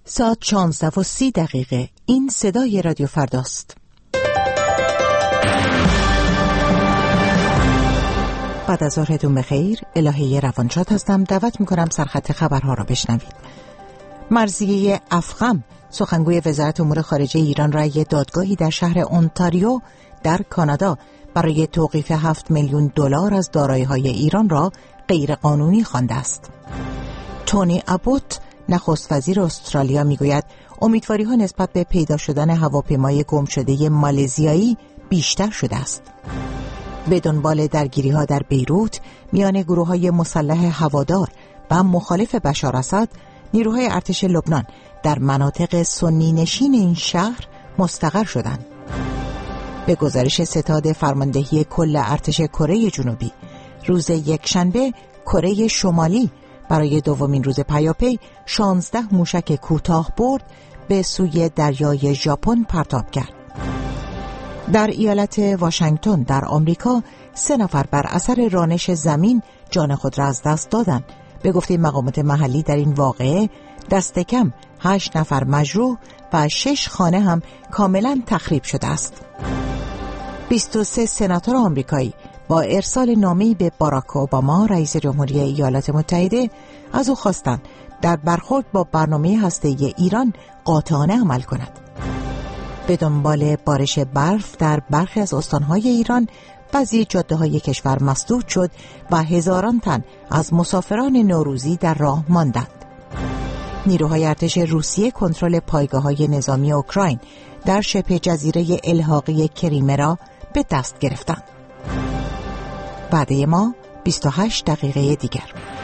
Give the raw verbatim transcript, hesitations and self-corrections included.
ساعت شانزده و سی دقیقه. این صدای رادیو فرداست. بعد از ظهرتون بخیر. الهه روانشاد هستم. دعوت میکنم سرخط خبرها را بشنوید. مرضیه افخم، سخنگوی وزارت امور خارجه ایران، رأی دادگاهی در شهر اونتاریو در کانادا برای توقیف هفت میلیون دلار از دارایی‌های ایران را غیرقانونی خوانده است. تونی ابوت، نخست وزیر استرالیا، میگوید امیدواری‌ها نسبت به پیدا شدن هواپیمای گم شده مالزیایی بیشتر شده است. به دنبال درگیری‌ها در بیروت میان گروه‌های مسلح هوادار و مخالف بشار اسد، نیروهای ارتش لبنان در مناطق سنی نشین این شهر مستقر شدند. به گزارش ستاد فرماندهی کل ارتش کره جنوبی، روز یکشنبه کره شمالی برای دومین روز پیاپی شانزده موشک کوتاه برد به سوی دریای ژاپن پرتاب کرد. در ایالت واشنگتن در آمریکا سه نفر بر اثر رانش زمین جان خود را از دست دادند. به گفته مقامات محلی در این واقعه دست کم هشت نفر مجروح و شش خانه هم کاملا تخریب شده است. بیست و سه سناتور آمریکایی با ارسال نامه‌ای به باراک اوباما رئیس جمهوری ایالات متحده از او خواستند در برخورد با برنامه هسته‌ای ایران قاطعانه عمل کند. به دنبال بارش برف در برخی از استان‌های ایران، بعضی جاده‌های کشور مسدود شد و هزاران تن از مسافران نوروزی در راه ماندند. نیروهای ارتش روسیه کنترل پایگاه‌های نظامی اوکراین در شبه جزیره الحاقی کریمه را به دست گرفتند. وعده ما بیست و هشت دقیقه دیگر.